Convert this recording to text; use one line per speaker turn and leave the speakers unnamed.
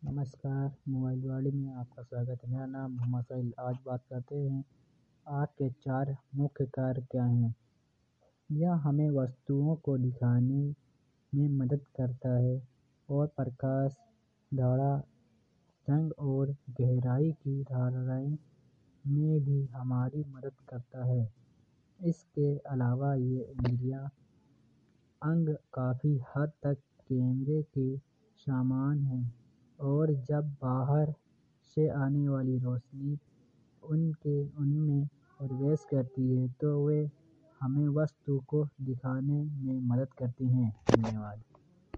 नमस्कार, मोबाइल वाणी में आपका स्वागत है। मेरा नाम मोहम्मद साहिल। आज बात करते हैं आँख के 4 मुख्य कार्य क्या हैं। यह हमें वस्तुओं को दिखाने में मदद करता है और प्रकाश, गाढ़ा रंग और गहराई की धारणाएँ में भी हमारी मदद करता है। इसके अलावा ये इंद्रियाँ अंग काफ़ी हद तक कैमरे के समान हैं और जब बाहर से आने वाली रोशनी उनमें प्रवेश करती है तो वे हमें वस्तु को दिखाने में मदद करती हैं। धन्यवाद।